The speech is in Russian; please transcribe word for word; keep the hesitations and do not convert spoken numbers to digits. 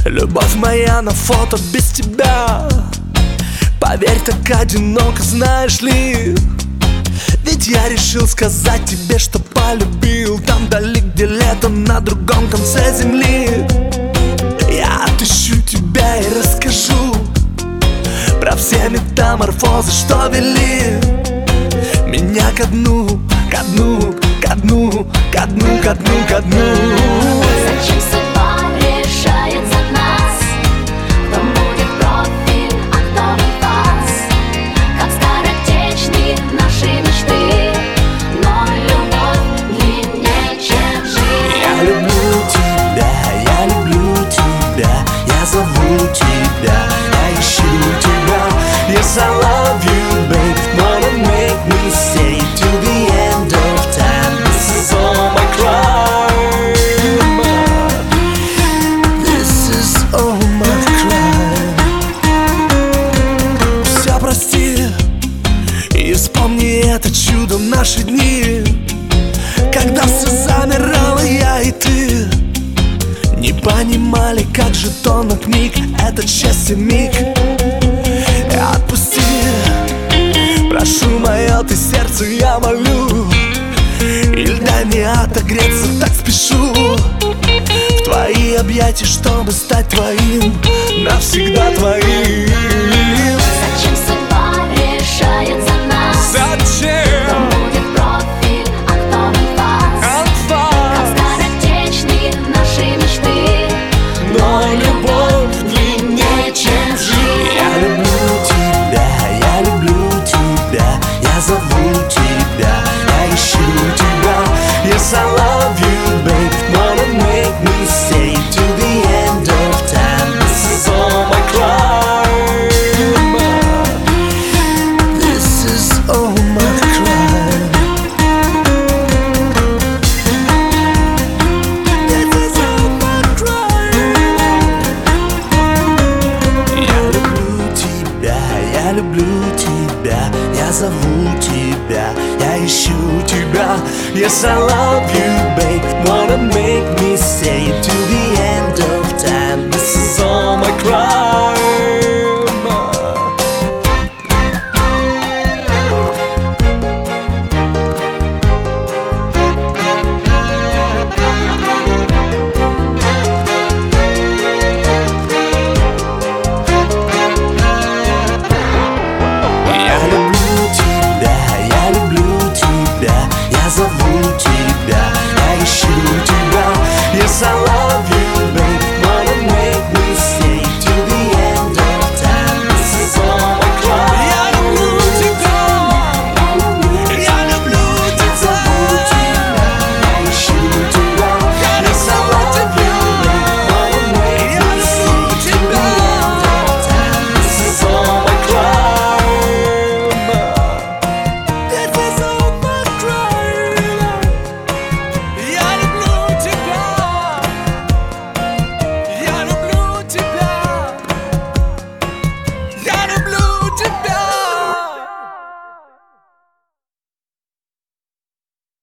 Любовь моя на фото без тебя. Поверь, так одиноко, знаешь ли. Ведь я решил сказать тебе, что полюбил там вдали, где лето на другом конце земли. Я отыщу тебя и расскажу про все метаморфозы, что вели меня ко дну, ко дну, ко дну, ко дну, ко дну, ко дну. Зачем судьба решает за нас? Кто будет профи, а кто пас? Как скоротечны наши мечты, но любовь длиннее, чем жизнь. Я люблю тебя, я люблю тебя, я зову тебя, я ищу тебя. Yes, I love you, babe, wanna make me say to the end of time. This is all my crime. This is all my crime. Все прости и вспомни это чудо в наши дни, когда все замирало, я и ты не понимали, как же тонок миг, этот счастье миг. Отпусти, прошу мое ты сердце, я молю. Или дай мне отогреться, так спешу в твои объятия, чтобы стать твоим, навсегда твоим. Зачем судьба решает за нас? Зачем? Кто будет профи, а кто пас? Как скоротечны наши мечты, Но любовь длиннее, чем жизнь. Я люблю тебя, я люблю тебя, я зову тебя, я ищу тебя. Yes, I love you, babe, wanna make me say to the end of time. This is all my crime. This is all my crime. This is all my crime. Я люблю тебя, я люблю тебя, я зову тебя, я ищу тебя. Yes, I love you, babe, wanna make me say to the end of time. This is all my crime. Я люблю тебя, я люблю тебя, я зову тебя, я ищу тебя. Yes, I love